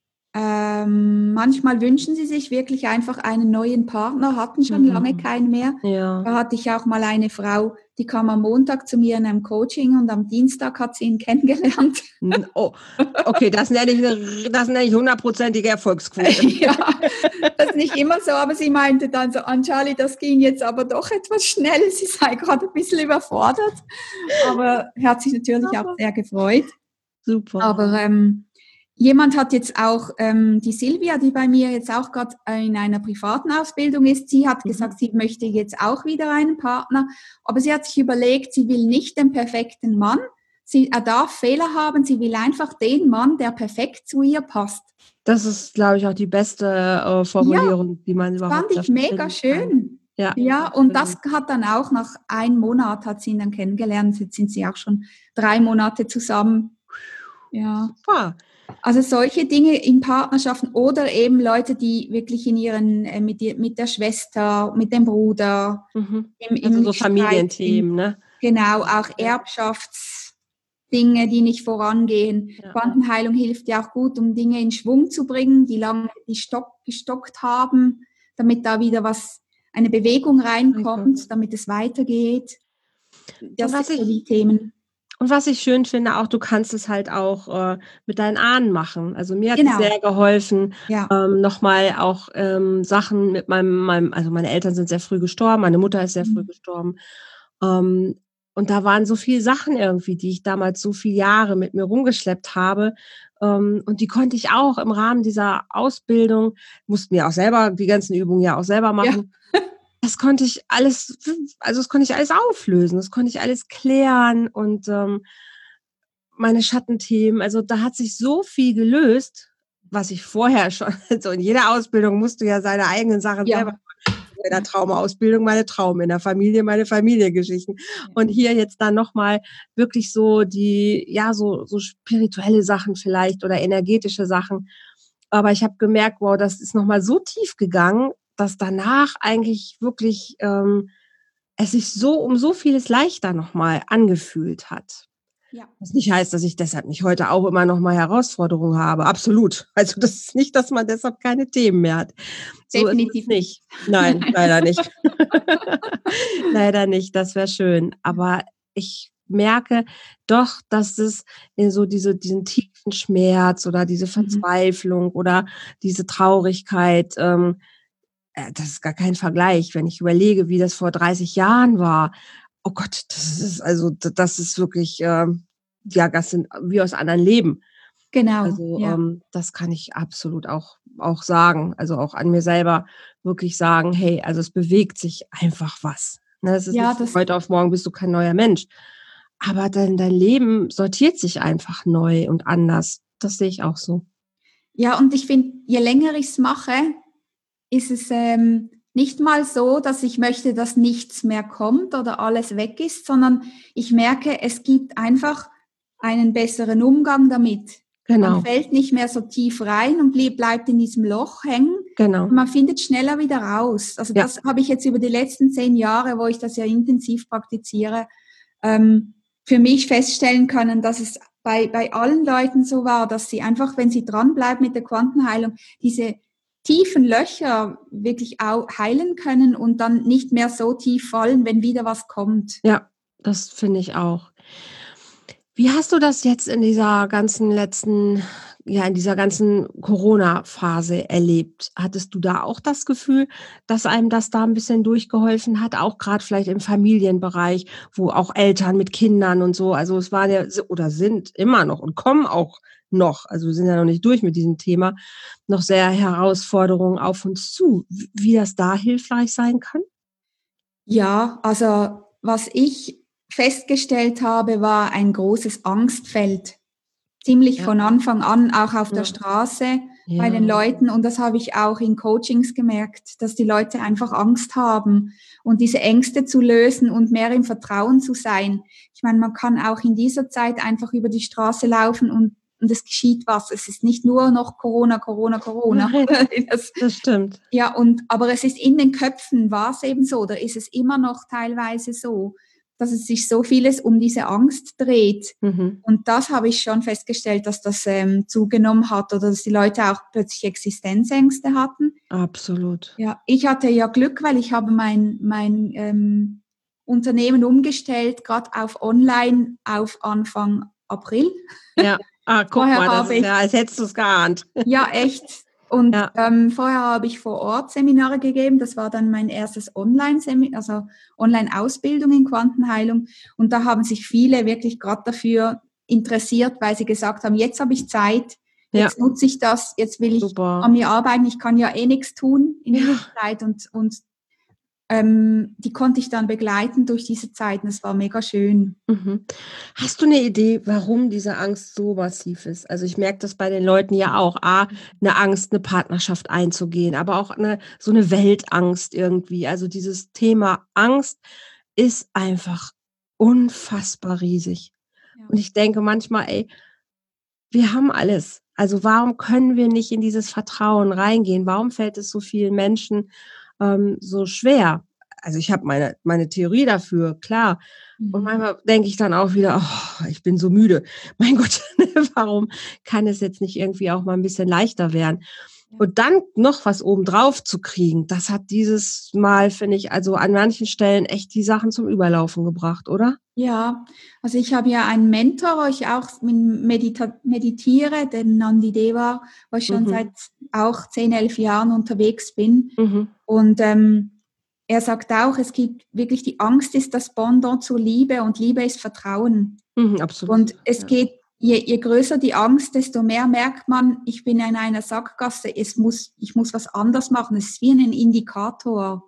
manchmal wünschen sie sich wirklich einfach einen neuen Partner, hatten schon lange keinen mehr. Ja. Da hatte ich auch mal eine Frau, die kam am Montag zu mir in einem Coaching und am Dienstag hat sie ihn kennengelernt. Oh, okay, das nenne ich 100%ige Erfolgsquote. Ja, das ist nicht immer so, aber sie meinte dann so, Anjali, das ging jetzt aber doch etwas schnell, sie sei gerade ein bisschen überfordert, aber er hat sich natürlich auch sehr gefreut. Super. Aber jemand hat jetzt auch, die Silvia, die bei mir jetzt auch gerade in einer privaten Ausbildung ist, sie hat gesagt, sie möchte jetzt auch wieder einen Partner, aber sie hat sich überlegt, sie will nicht den perfekten Mann, er darf Fehler haben, sie will einfach den Mann, der perfekt zu ihr passt. Das ist, glaube ich, auch die beste Formulierung, die man überhaupt fand ich mega schön. Ja, und das hat dann auch nach einem Monat hat sie ihn dann kennengelernt, jetzt sind sie auch schon 3 Monate zusammen. Ja. Super. Also solche Dinge in Partnerschaften oder eben Leute, die wirklich in ihren, mit der Schwester, mit dem Bruder, also so Familienthemen, ne? Genau, auch Erbschaftsdinge, die nicht vorangehen. Ja. Quantenheilung hilft ja auch gut, um Dinge in Schwung zu bringen, die lange gestockt haben, damit da wieder eine Bewegung reinkommt, damit es weitergeht. Das sind so die Themen. Und was ich schön finde, auch du kannst es halt auch mit deinen Ahnen machen. Also mir hat es sehr geholfen, nochmal auch Sachen mit also meine Eltern sind sehr früh gestorben, meine Mutter ist sehr früh gestorben. Und da waren so viele Sachen irgendwie, die ich damals so viele Jahre mit mir rumgeschleppt habe. Und die konnte ich auch im Rahmen dieser Ausbildung, mussten wir auch selber die ganzen Übungen ja auch selber machen. Ja. Das konnte ich alles auflösen, das konnte ich alles klären und meine Schattenthemen, also da hat sich so viel gelöst, was ich vorher schon, so in jeder Ausbildung musst du ja seine eigenen Sachen selber machen. In der Traumausbildung meine Traum, in der Familie meine Familiengeschichten und hier jetzt dann nochmal wirklich so so spirituelle Sachen vielleicht oder energetische Sachen, aber ich habe gemerkt, wow, das ist nochmal so tief gegangen, dass danach eigentlich wirklich es sich so um so vieles leichter nochmal angefühlt hat. Ja. Was nicht heißt, dass ich deshalb nicht heute auch immer noch mal Herausforderungen habe. Absolut. Also das ist nicht, dass man deshalb keine Themen mehr hat. So definitiv nicht. Nein, leider nicht. Leider nicht. Das wäre schön. Aber ich merke doch, dass es so diesen tiefen Schmerz oder diese Verzweiflung oder diese Traurigkeit, das ist gar kein Vergleich. Wenn ich überlege, wie das vor 30 Jahren war, oh Gott, das ist wirklich, das sind wie aus anderen Leben. Genau. Also das kann ich absolut auch sagen, also auch an mir selber wirklich sagen, hey, also es bewegt sich einfach was. Ne? Es ist nicht von heute auf morgen bist du kein neuer Mensch. Aber dein Leben sortiert sich einfach neu und anders. Das sehe ich auch so. Ja, und ich finde, je länger ich es mache, ist es nicht mal so, dass ich möchte, dass nichts mehr kommt oder alles weg ist, sondern ich merke, es gibt einfach einen besseren Umgang damit. Genau. Man fällt nicht mehr so tief rein und bleibt in diesem Loch hängen. Genau. Man findet schneller wieder raus. Also das habe ich jetzt über die letzten 10 Jahre, wo ich das ja intensiv praktiziere, für mich feststellen können, dass es bei allen Leuten so war, dass sie einfach, wenn sie dranbleiben mit der Quantenheilung, diese tiefen Löcher wirklich auch heilen können und dann nicht mehr so tief fallen, wenn wieder was kommt. Ja, das finde ich auch. Wie hast du das jetzt in dieser ganzen Corona-Phase erlebt? Hattest du da auch das Gefühl, dass einem das da ein bisschen durchgeholfen hat? Auch gerade vielleicht im Familienbereich, wo auch Eltern mit Kindern und so, also es waren ja oder sind immer noch und kommen auch noch, also wir sind ja noch nicht durch mit diesem Thema, noch sehr Herausforderungen auf uns zu. Wie das da hilfreich sein kann? Ja, also was ich festgestellt habe, war ein großes Angstfeld. Ziemlich von Anfang an, auch auf der Straße bei den Leuten. Und das habe ich auch in Coachings gemerkt, dass die Leute einfach Angst haben und diese Ängste zu lösen und mehr im Vertrauen zu sein. Ich meine, man kann auch in dieser Zeit einfach über die Straße laufen und es geschieht was. Es ist nicht nur noch Corona. Nein, das stimmt. Ja, aber es ist in den Köpfen, war es eben so, oder ist es immer noch teilweise so, dass es sich so vieles um diese Angst dreht. Mhm. Und das habe ich schon festgestellt, dass das zugenommen hat oder dass die Leute auch plötzlich Existenzängste hatten. Absolut. Ja, ich hatte ja Glück, weil ich habe mein Unternehmen umgestellt, gerade auf Online auf Anfang April. Ja, guck mal, das ist ja, als hättest du es geahnt. Ja, echt. Und Ja. vorher habe ich vor Ort Seminare gegeben. Das war dann mein erstes Online-Seminar, also Online-Ausbildung in Quantenheilung. Und da haben sich viele wirklich gerade dafür interessiert, weil sie gesagt haben, jetzt habe ich Zeit, jetzt nutze ich das, jetzt will ich an mir arbeiten. Ich kann ja eh nichts tun in dieser Zeit. Und die konnte ich dann begleiten durch diese Zeiten. Das war mega schön. Mhm. Hast du eine Idee, warum diese Angst so massiv ist? Also ich merke das bei den Leuten ja auch. Eine Angst, eine Partnerschaft einzugehen, aber auch so eine Weltangst irgendwie. Also dieses Thema Angst ist einfach unfassbar riesig. Ja. Und ich denke manchmal, wir haben alles. Also warum können wir nicht in dieses Vertrauen reingehen? Warum fällt es so vielen Menschen so schwer? Also ich habe meine Theorie dafür, klar. Und manchmal denke ich dann auch wieder, ich bin so müde. Mein Gott, warum kann es jetzt nicht irgendwie auch mal ein bisschen leichter werden? Und dann noch was obendrauf zu kriegen, das hat dieses Mal, finde ich, also an manchen Stellen echt die Sachen zum Überlaufen gebracht, oder? Ja, also ich habe ja einen Mentor, wo ich auch meditiere, den Nandi Deva, wo ich schon seit auch 10, 11 Jahren unterwegs bin. Und er sagt auch, es gibt wirklich, die Angst ist das Pendant zur Liebe und Liebe ist Vertrauen. Absolut. Und es geht, je größer die Angst, desto mehr merkt man, ich bin in einer Sackgasse, ich muss was anders machen. Es ist wie ein Indikator.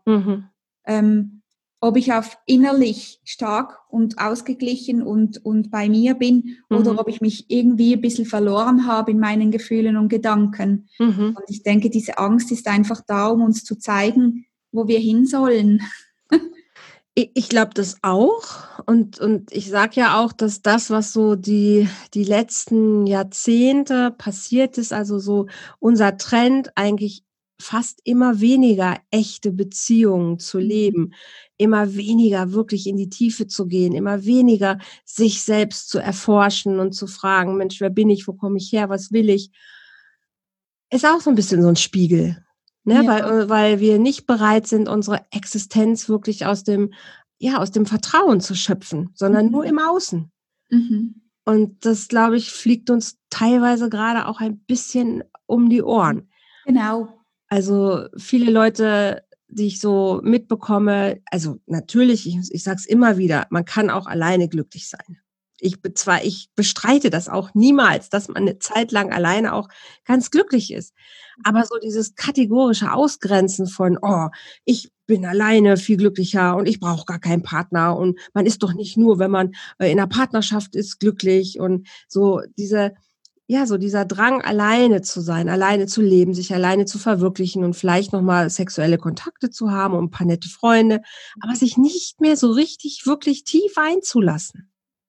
Ob ich auf innerlich stark und ausgeglichen und bei mir bin oder ob ich mich irgendwie ein bisschen verloren habe in meinen Gefühlen und Gedanken. Und ich denke, diese Angst ist einfach da, um uns zu zeigen, wo wir hin sollen. Ich glaube das auch. Und ich sage ja auch, dass das, was so die letzten Jahrzehnte passiert ist, also so unser Trend eigentlich fast immer weniger echte Beziehungen zu leben, immer weniger wirklich in die Tiefe zu gehen, immer weniger sich selbst zu erforschen und zu fragen, Mensch, wer bin ich, wo komme ich her, was will ich, ist auch so ein bisschen so ein Spiegel. Ne? Ja. Weil wir nicht bereit sind, unsere Existenz wirklich aus dem Vertrauen zu schöpfen, sondern nur im Außen. Und das, glaube ich, fliegt uns teilweise gerade auch ein bisschen um die Ohren. Genau. Also viele Leute, die ich so mitbekomme, also natürlich, ich sage es immer wieder, man kann auch alleine glücklich sein. Ich bestreite das auch niemals, dass man eine Zeit lang alleine auch ganz glücklich ist. Aber so dieses kategorische Ausgrenzen von, ich bin alleine viel glücklicher und ich brauche gar keinen Partner und man ist doch nicht nur, wenn man in einer Partnerschaft ist, glücklich und so dieser Drang, alleine zu sein, alleine zu leben, sich alleine zu verwirklichen und vielleicht nochmal sexuelle Kontakte zu haben und ein paar nette Freunde, aber sich nicht mehr so richtig, wirklich tief einzulassen.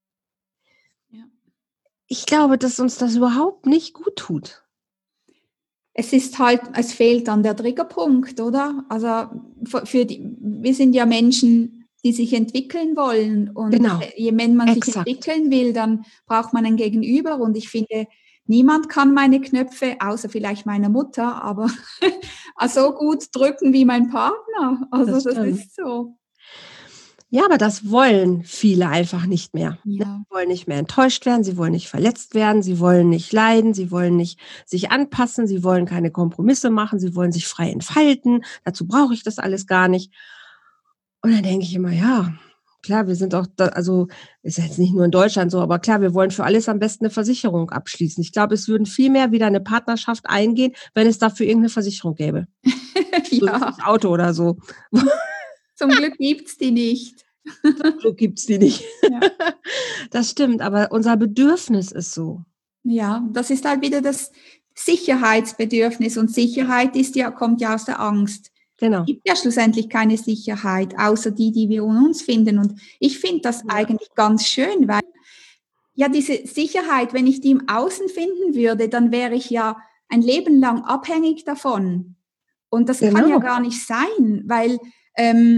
Ich glaube, dass uns das überhaupt nicht gut tut. Es fehlt dann der Triggerpunkt, oder? Also wir sind ja Menschen, die sich entwickeln wollen. Und wenn man sich entwickeln will, dann braucht man ein Gegenüber. Und ich finde, niemand kann meine Knöpfe, außer vielleicht meine Mutter, aber so gut drücken wie mein Partner. Also das ist so. Ja, aber das wollen viele einfach nicht mehr. Ja. Sie wollen nicht mehr enttäuscht werden, sie wollen nicht verletzt werden, sie wollen nicht leiden, sie wollen nicht sich anpassen, sie wollen keine Kompromisse machen, sie wollen sich frei entfalten. Dazu brauche ich das alles gar nicht. Und dann denke ich immer, ja, klar, wir sind auch, also ist jetzt nicht nur in Deutschland so, aber klar, wir wollen für alles am besten eine Versicherung abschließen. Ich glaube, es würden viel mehr wieder eine Partnerschaft eingehen, wenn es dafür irgendeine Versicherung gäbe. So das Auto oder so. Zum Glück gibt's die nicht. Zum Glück gibt's die nicht. Ja. Das stimmt, aber unser Bedürfnis ist so. Ja, das ist halt wieder das Sicherheitsbedürfnis und Sicherheit kommt ja aus der Angst. Genau. Es gibt ja schlussendlich keine Sicherheit, außer die wir in uns finden. Und ich finde das eigentlich ganz schön, weil ja diese Sicherheit, wenn ich die im Außen finden würde, dann wäre ich ja ein Leben lang abhängig davon. Und das kann ja gar nicht sein, weil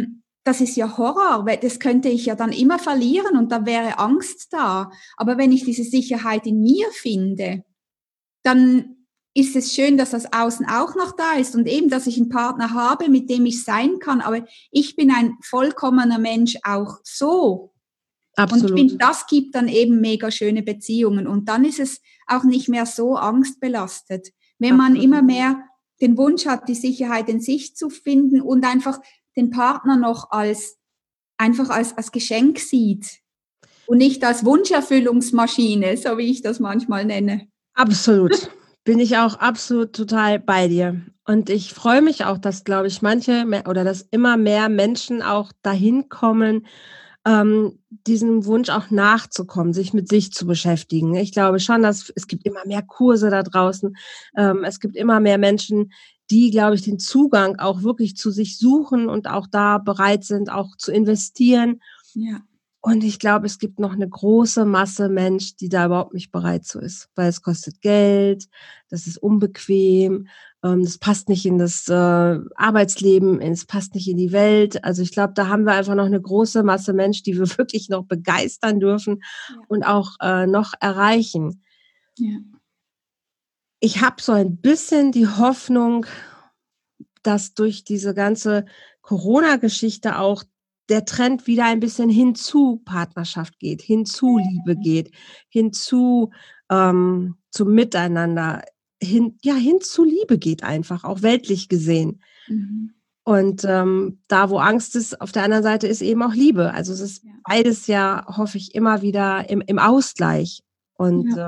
das ist ja Horror, weil das könnte ich ja dann immer verlieren und da wäre Angst da. Aber wenn ich diese Sicherheit in mir finde, dann ist es schön, dass das Außen auch noch da ist und eben, dass ich einen Partner habe, mit dem ich sein kann. Aber ich bin ein vollkommener Mensch auch so. Absolut. Und ich finde, das gibt dann eben mega schöne Beziehungen. Und dann ist es auch nicht mehr so angstbelastet. Wenn man immer mehr den Wunsch hat, die Sicherheit in sich zu finden und einfach den Partner noch einfach als Geschenk sieht und nicht als Wunscherfüllungsmaschine, so wie ich das manchmal nenne. Absolut. Bin ich auch absolut total bei dir. Und ich freue mich auch, dass, glaube ich, dass immer mehr Menschen auch dahin kommen, diesem Wunsch auch nachzukommen, sich mit sich zu beschäftigen. Ich glaube schon, dass es gibt immer mehr Kurse da draußen. Es gibt immer mehr Menschen, die, glaube ich, den Zugang auch wirklich zu sich suchen und auch da bereit sind, auch zu investieren. Ja. Und ich glaube, es gibt noch eine große Masse Mensch, die da überhaupt nicht bereit zu ist, weil es kostet Geld, das ist unbequem, das passt nicht in das Arbeitsleben, es passt nicht in die Welt. Also ich glaube, da haben wir einfach noch eine große Masse Mensch, die wir wirklich noch begeistern dürfen und auch noch erreichen. Ja. Ich habe so ein bisschen die Hoffnung, dass durch diese ganze Corona-Geschichte auch der Trend wieder ein bisschen hin zu Partnerschaft geht, hin zu Liebe geht, hin zu zum Miteinander, hin zu Liebe geht einfach, auch weltlich gesehen. Mhm. Und da, wo Angst ist, auf der anderen Seite ist eben auch Liebe. Also es ist beides ja, hoffe ich, immer wieder im Ausgleich. Und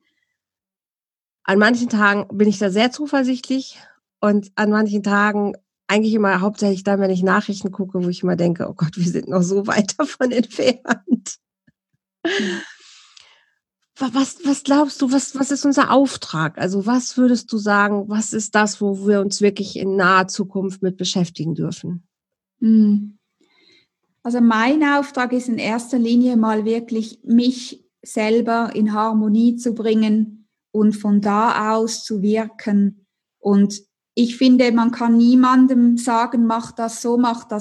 an manchen Tagen bin ich da sehr zuversichtlich und an manchen Tagen eigentlich immer hauptsächlich dann, wenn ich Nachrichten gucke, wo ich immer denke, oh Gott, wir sind noch so weit davon entfernt. Was glaubst du, was ist unser Auftrag? Also was würdest du sagen, was ist das, wo wir uns wirklich in naher Zukunft mit beschäftigen dürfen? Also mein Auftrag ist in erster Linie mal wirklich, mich selber in Harmonie zu bringen und von da aus zu wirken. Und ich finde, man kann niemandem sagen, mach das so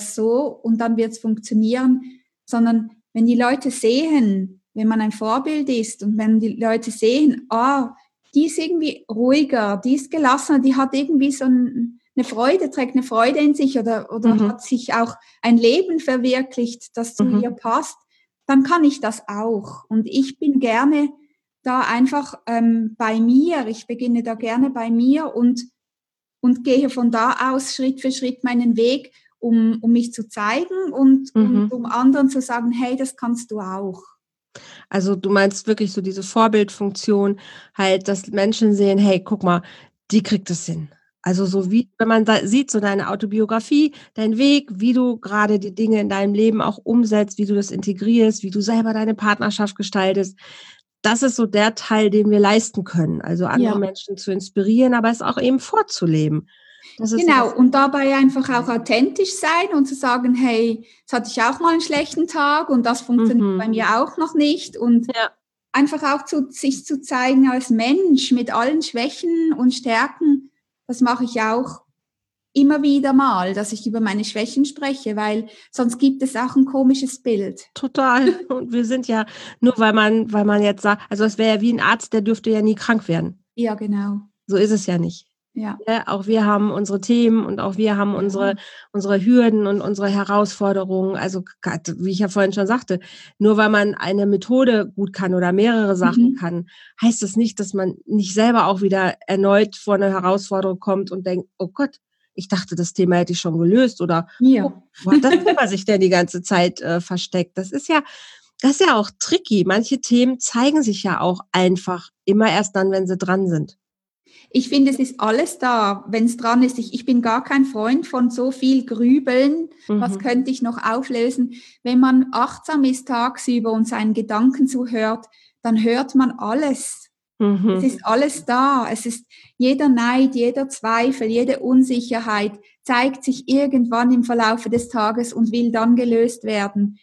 und dann wird es funktionieren, sondern wenn die Leute sehen, wenn man ein Vorbild ist und wenn die Leute sehen, die ist irgendwie ruhiger, die ist gelassener, die hat irgendwie so eine Freude, trägt eine Freude in sich oder hat sich auch ein Leben verwirklicht, das zu ihr passt, dann kann ich das auch. Und ich bin gerne da einfach bei mir, ich beginne da gerne bei mir und gehe von da aus Schritt für Schritt meinen Weg, um mich zu zeigen und um anderen zu sagen, hey, das kannst du auch. Also du meinst wirklich so diese Vorbildfunktion, halt, dass Menschen sehen, hey, guck mal, die kriegt es hin. Also so wie, wenn man da sieht, so deine Autobiografie, dein Weg, wie du gerade die Dinge in deinem Leben auch umsetzt, wie du das integrierst, wie du selber deine Partnerschaft gestaltest. Das ist so der Teil, den wir leisten können. Also andere Menschen zu inspirieren, aber es auch eben vorzuleben. Genau, und dabei einfach auch authentisch sein und zu sagen, hey, jetzt hatte ich auch mal einen schlechten Tag und das funktioniert bei mir auch noch nicht. Und einfach auch sich zu zeigen als Mensch mit allen Schwächen und Stärken, das mache ich auch immer wieder mal, dass ich über meine Schwächen spreche, weil sonst gibt es auch ein komisches Bild. Total. Und wir sind ja, nur weil man jetzt sagt, also es wäre ja wie ein Arzt, der dürfte ja nie krank werden. Ja, genau. So ist es ja nicht. Ja. Auch wir haben unsere Themen und auch wir haben unsere Hürden und unsere Herausforderungen. Also wie ich ja vorhin schon sagte, nur weil man eine Methode gut kann oder mehrere Sachen kann, heißt das nicht, dass man nicht selber auch wieder erneut vor eine Herausforderung kommt und denkt, oh Gott, ich dachte, das Thema hätte ich schon gelöst oder wo hat das Thema sich denn die ganze Zeit versteckt? Das ist ja auch tricky. Manche Themen zeigen sich ja auch einfach immer erst dann, wenn sie dran sind. Ich finde, es ist alles da, wenn es dran ist. Ich bin gar kein Freund von so viel Grübeln. Was könnte ich noch auflösen? Wenn man achtsam ist tagsüber und seinen Gedanken zuhört, dann hört man alles. Es ist alles da. Es ist jeder Neid, jeder Zweifel, jede Unsicherheit zeigt sich irgendwann im Verlaufe des Tages und will dann gelöst werden.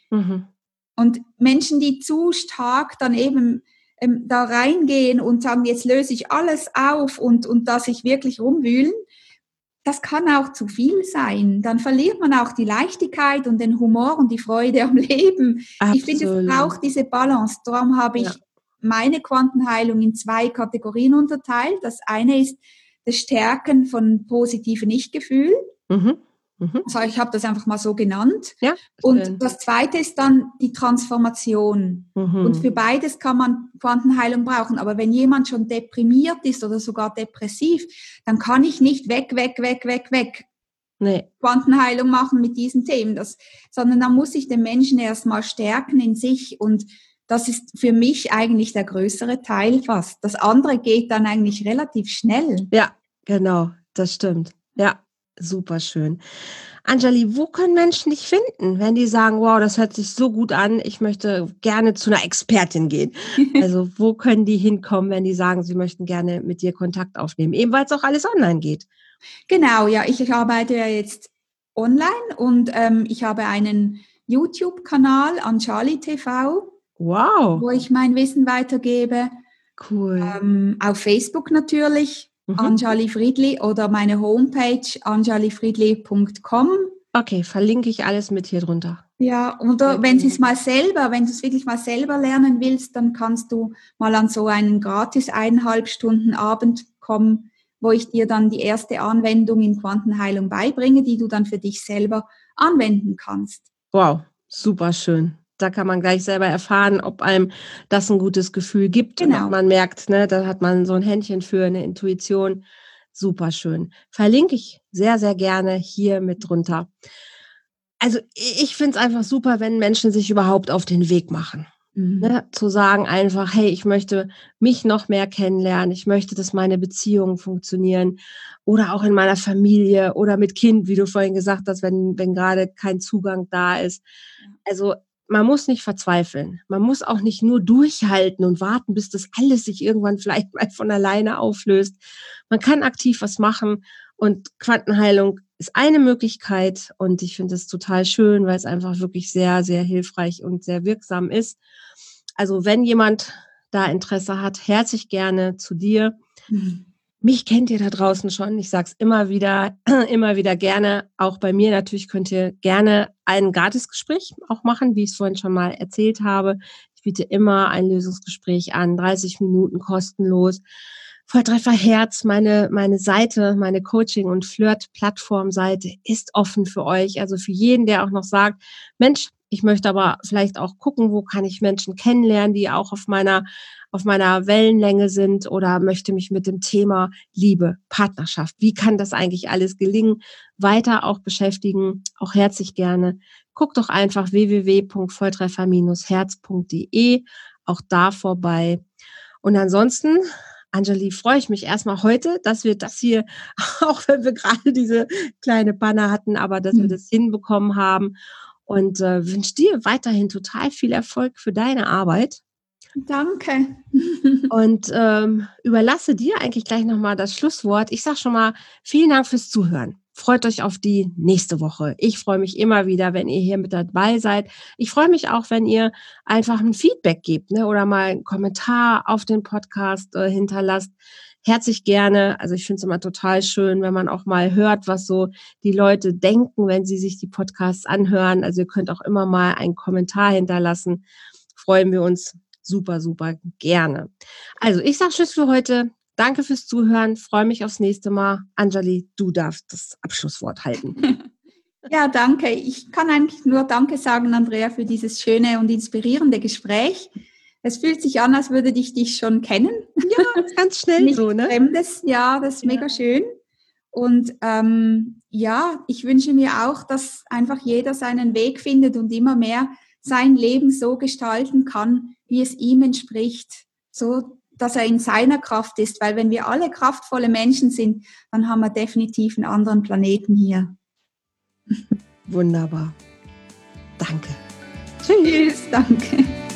Und Menschen, die zu stark dann eben da reingehen und sagen, jetzt löse ich alles auf und da sich wirklich rumwühlen, das kann auch zu viel sein. Dann verliert man auch die Leichtigkeit und den Humor und die Freude am Leben. Absolut. Ich finde, es braucht diese Balance. Darum habe ich meine Quantenheilung in 2 Kategorien unterteilt. Das eine ist das Stärken von positiven Ich-Gefühl. Also ich habe das einfach mal so genannt. Ja, und das zweite ist dann die Transformation. Und für beides kann man Quantenheilung brauchen. Aber wenn jemand schon deprimiert ist oder sogar depressiv, dann kann ich nicht weg Quantenheilung machen mit diesen Themen. Sondern dann muss ich den Menschen erstmal stärken in sich. Und das ist für mich eigentlich der größere Teil fast. Das andere geht dann eigentlich relativ schnell. Ja, genau, das stimmt. Ja. Super schön. Anjali, wo können Menschen dich finden, wenn die sagen, wow, das hört sich so gut an, ich möchte gerne zu einer Expertin gehen? Also wo können die hinkommen, wenn die sagen, sie möchten gerne mit dir Kontakt aufnehmen, eben weil es auch alles online geht? Genau, ja, ich arbeite ja jetzt online und ich habe einen YouTube-Kanal, Anjali TV, wow, wo ich mein Wissen weitergebe. Cool. Auf Facebook natürlich. Anjali Friedli oder meine Homepage anjalifriedli.com. Okay, verlinke ich alles mit hier drunter. Ja, oder wenn du es wirklich mal selber lernen willst, dann kannst du mal an so einen gratis 1,5 Stunden Abend kommen, wo ich dir dann die erste Anwendung in Quantenheilung beibringe, die du dann für dich selber anwenden kannst. Wow, super schön. Da kann man gleich selber erfahren, ob einem das ein gutes Gefühl gibt. Genau. Und ob man merkt, ne, da hat man so ein Händchen für eine Intuition. Super schön. Verlinke ich sehr, sehr gerne hier mit drunter. Also ich finde es einfach super, wenn Menschen sich überhaupt auf den Weg machen. Ne, zu sagen einfach, hey, ich möchte mich noch mehr kennenlernen, ich möchte, dass meine Beziehungen funktionieren oder auch in meiner Familie oder mit Kind, wie du vorhin gesagt hast, wenn gerade kein Zugang da ist. Also man muss nicht verzweifeln. Man muss auch nicht nur durchhalten und warten, bis das alles sich irgendwann vielleicht mal von alleine auflöst. Man kann aktiv was machen und Quantenheilung ist eine Möglichkeit und ich finde es total schön, weil es einfach wirklich sehr, sehr hilfreich und sehr wirksam ist. Also wenn jemand da Interesse hat, herzlich gerne zu dir. Mich kennt ihr da draußen schon. Ich sage es immer wieder gerne. Auch bei mir natürlich könnt ihr gerne ein Gratisgespräch auch machen, wie ich es vorhin schon mal erzählt habe. Ich biete immer ein Lösungsgespräch an, 30 Minuten kostenlos. Volltreffer Herz, meine Seite, meine Coaching- und Flirt-Plattform-Seite ist offen für euch. Also für jeden, der auch noch sagt, Mensch, ich möchte aber vielleicht auch gucken, wo kann ich Menschen kennenlernen, die auch auf meiner Wellenlänge sind oder möchte mich mit dem Thema Liebe, Partnerschaft, wie kann das eigentlich alles gelingen, weiter auch beschäftigen, auch herzlich gerne. Guck doch einfach www.volltreffer-herz.de, auch da vorbei. Und ansonsten, Anjali, freue ich mich erstmal heute, dass wir das hier, auch wenn wir gerade diese kleine Panne hatten, aber dass wir das hinbekommen haben und wünsche dir weiterhin total viel Erfolg für deine Arbeit. Danke. Und überlasse dir eigentlich gleich nochmal das Schlusswort. Ich sage schon mal, vielen Dank fürs Zuhören. Freut euch auf die nächste Woche. Ich freue mich immer wieder, wenn ihr hier mit dabei seid. Ich freue mich auch, wenn ihr einfach ein Feedback gebt, ne, oder mal einen Kommentar auf den Podcast hinterlasst. Herzlich gerne. Also ich finde es immer total schön, wenn man auch mal hört, was so die Leute denken, wenn sie sich die Podcasts anhören. Also ihr könnt auch immer mal einen Kommentar hinterlassen. Freuen wir uns super, super gerne. Also ich sage Tschüss für heute. Danke fürs Zuhören. Freue mich aufs nächste Mal. Anjali, du darfst das Abschlusswort halten. Ja, danke. Ich kann eigentlich nur Danke sagen, Andrea, für dieses schöne und inspirierende Gespräch. Es fühlt sich an, als würde ich dich schon kennen. Ja, ganz schnell Nicht so, ne? Fremdes. Ja, das ist mega schön. Und ja, ich wünsche mir auch, dass einfach jeder seinen Weg findet und immer mehr sein Leben so gestalten kann, wie es ihm entspricht, so dass er in seiner Kraft ist. Weil wenn wir alle kraftvolle Menschen sind, dann haben wir definitiv einen anderen Planeten hier. Wunderbar. Danke. Tschüss, danke.